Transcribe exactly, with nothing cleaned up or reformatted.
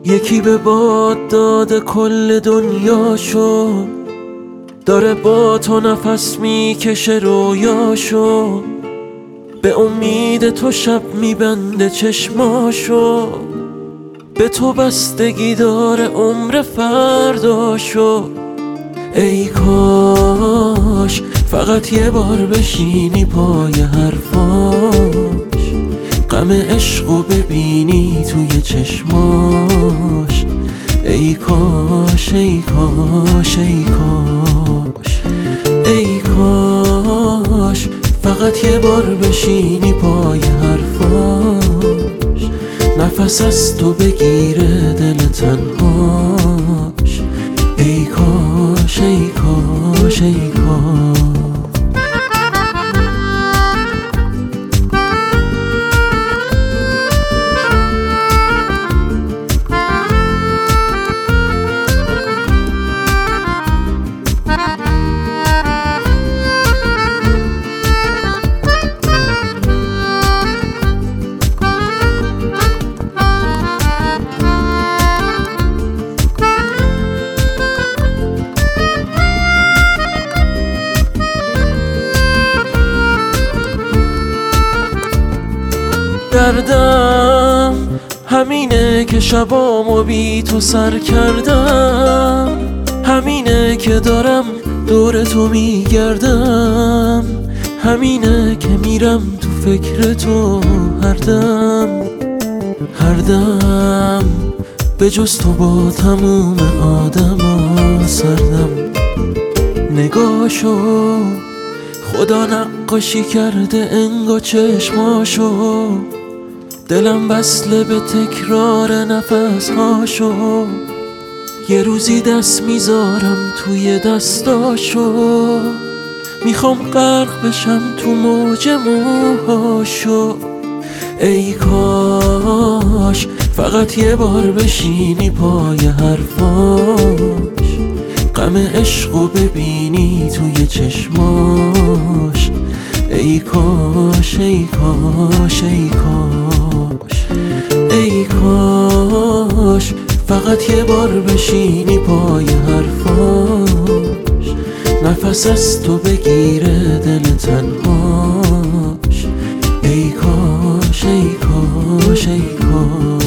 یکی به باد داده کل دنیاشو، داره با تو نفس میکشه رویاشو، به امید تو شب میبنده چشماشو، به تو بستگی داره عمر فرداشو. ای کاش فقط یه بار بشینی پای حرفاش، غم عشقو ببینی توی چشماش. ای کاش ای کاش ای کاش ای کاش فقط یه بار بشینی پای حرفاش، نفس از تو بگیره دل تنهاش. ای کاش ای کاش ای کاش دردم همینه که شبامو بی تو سر کردم، همینه که دارم دور تو میگردم، همینه که میرم تو فکر تو هر دم هر دم. به جز تو با تموم آدما سردم. نگاشو خدا نقاشی کرده انگا چشماشو، دلم وصله به تکرار نفسهاشو، یه روزی دست میذارم توی دستاشو، میخوام غرق بشم تو موج موهاشو. ای کاش فقط یه بار بشینی پای حرفاش، غم عشقو ببینی توی چشماش. ای کاش ای کاش ای کاش ای کاش فقط یه بار بشینی پای حرفاش، نفس از تو بگیره دل تنهاش. ای کاش ای کاش ای کاش